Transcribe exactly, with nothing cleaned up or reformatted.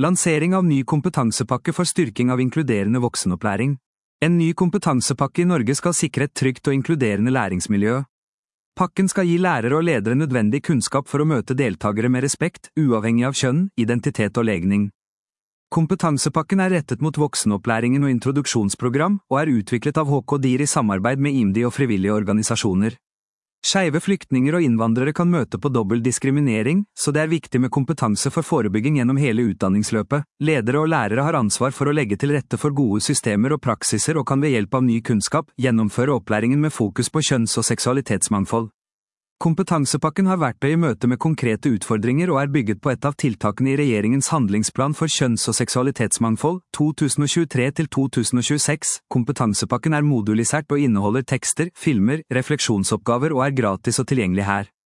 Lansering av ny kompetansepakke for styrking av inkluderende voksenopplæring. En ny kompetansepakke i Norge skal sikre et trygt og inkluderende læringsmiljø. Pakken skal gi lærere og ledere nødvendig kunnskap for å møte deltakere med respekt, uavhengig av kjønn, identitet og legning. Kompetansepakken er rettet mot voksenopplæringen og introduksjonsprogram, og er utviklet av H K Dir i samarbeid med IMDi og frivillige organisasjoner. Skeive flyktninger og innvandrere kan møte på dobbel diskriminering, så det er viktig med kompetanse for forebygging gjennom hele utdanningsløpet. Ledere og lærere har ansvar for å legge til rette for gode systemer og praksiser og kan ved hjelp av ny kunnskap gjennomføre opplæringen med fokus på kjønns- og seksualitetsmangfold. Kompetansepakken har verktøy i møte med konkrete utfordringer og er bygget på et av tiltakene i regjeringens handlingsplan for kjønns- og seksualitetsmangfold to tusen og tjuetre til to tusen og tjueseks. Kompetansepakken er modulisert og inneholder tekster, filmer, refleksjonsoppgaver og er gratis og tilgjengelig her.